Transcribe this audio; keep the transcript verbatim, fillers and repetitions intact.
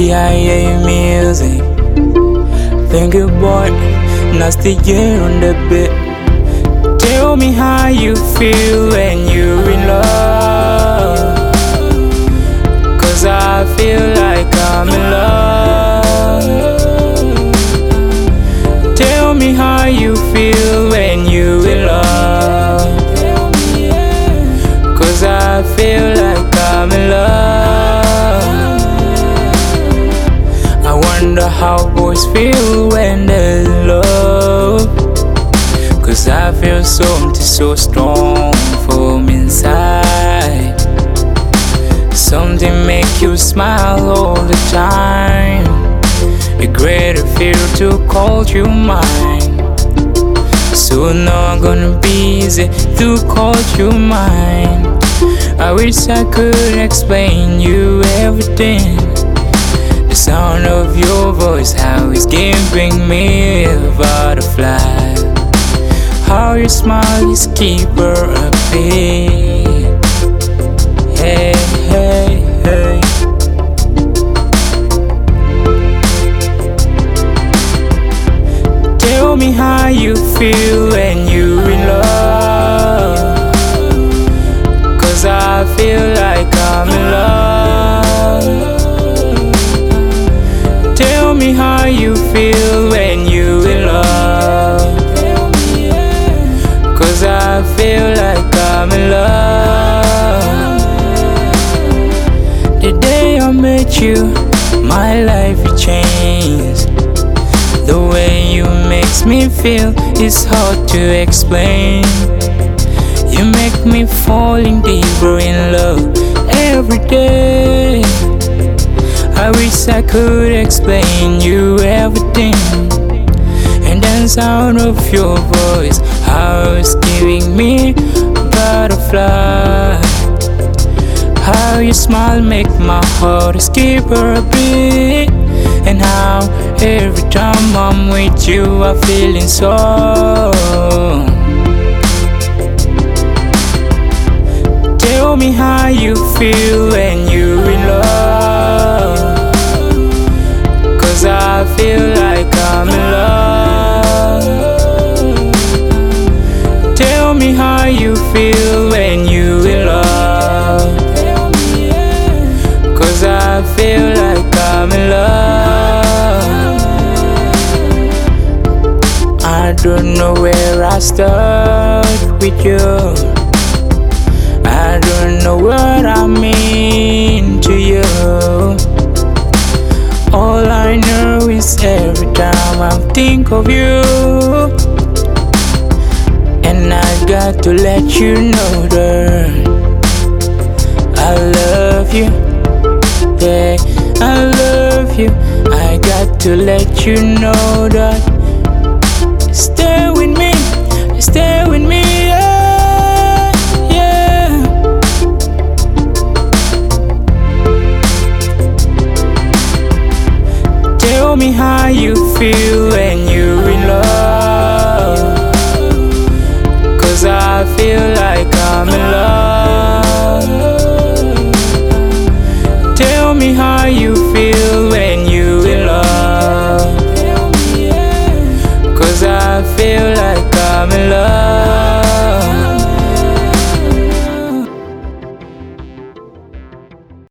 D I A music. Thank you, boy. Nasty year on the bit. Tell me how you feel when you're in love. Cause I feel like I'm in love. Tell me how you feel when you're in love. Cause I feel like I'm in love. I wonder how boys feel when they're in love. Cause I feel something so strong from inside. Something make you smile all the time. A greater feel to call you mine. So now I'm gonna be easy to call you mine. I wish I could explain you everything. The sound of your voice, how it's giving me a butterfly. How your smile is keep her a beat. Hey, hey, hey. Tell me how you feel when you're in love. Cause I feel like I'm in love. Tell me how you feel when you're in love. Cause I feel like I'm in love. The day I met you, my life it changed. The way you makes me feel is hard to explain. You make me falling deeper in love every day. I wish I could explain you everything. And the sound of your voice, how it's giving me butterfly. How your smile make my heart skip a beat. And how every time I'm with you I'm feeling so. Tell me how you feel when you're in love. Cause I feel like I'm in love. Tell me how you feel when you're in love. Cause I feel like I'm in love. I don't know where I start with you. I don't know what I mean to you. All I know is every time I think of you. And I got to let you know that I love you. Yeah, I love you. I got to let you know that. Stay with me, stay with me, yeah, yeah. Tell me how